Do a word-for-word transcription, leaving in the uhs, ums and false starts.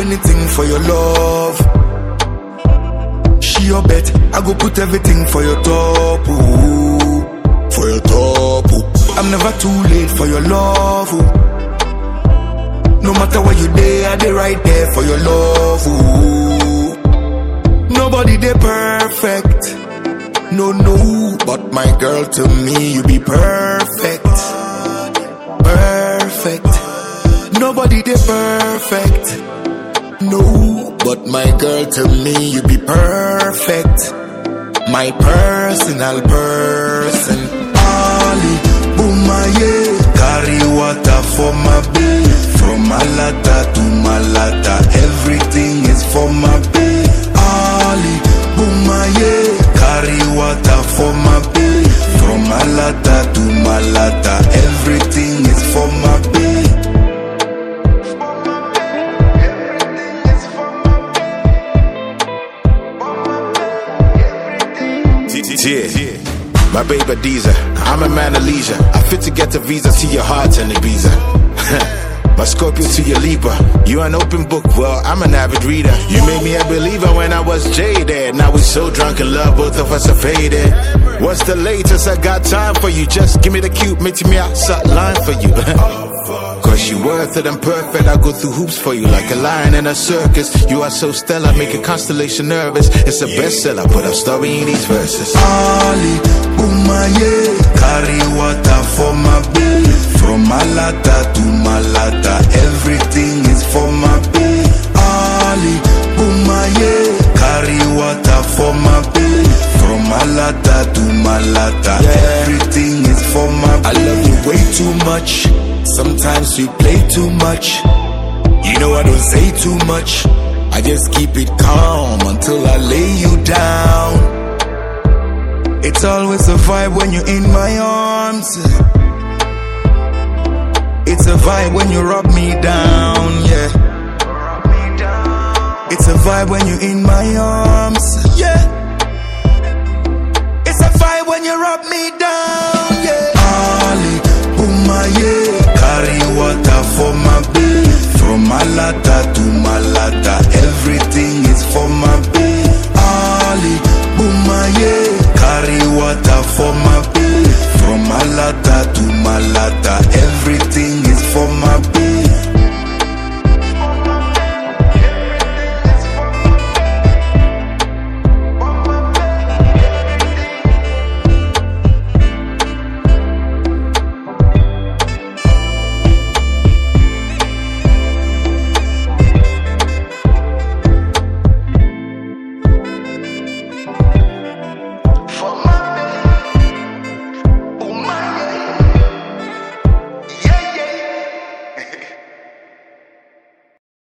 anything for your love. She your bet, I go put everything for your top, ooh. For your top, ooh. I'm never too late for your love, ooh. No matter where you there, I dey right there for your love, ooh. Nobody dey perfect, no, no. But my girl, to me, you be perfect. Perfect. Nobody dey perfect, no. But my girl, to me, you be perfect. My personal person. Ali, Bumaye, carry water for my babe. From Malata to Malata, everything is for my babe. Ali, Bumaye, carry water for my babe. From Malata to Malata, everything is for my babe. Yeah, my baby Adiza, I'm a man of leisure. I fit to get a visa to your heart and Ibiza. My Scorpio to your Libra. You an open book, well, I'm an avid reader. You made me a believer when I was jaded. Now we so drunk in love, both of us are faded. What's the latest? I got time for you. Just give me the cute, make me outside line for you. Cause you worth it and perfect. I go through hoops for you like a lion in a circus. You are so stellar, make a constellation nervous. It's a bestseller, put a story in these verses. Ali, Bumaye, carry water for my babe. From Malata to Malata, everything is for my babe. Ali, Bumaye, carry water for my babe. From Malata to Malata, yeah. Everything is for my babe. I love you way too much. Sometimes you play too much. You know I don't say too much. I just keep it calm until I lay you down. It's always a vibe when you're in my arms. It's a vibe when you rub me down, yeah. It's a vibe when you're in my arms, yeah. It's a vibe when you rub me down, yeah. Ali, Bumaye, carry water for my babe. From Malata to Malata.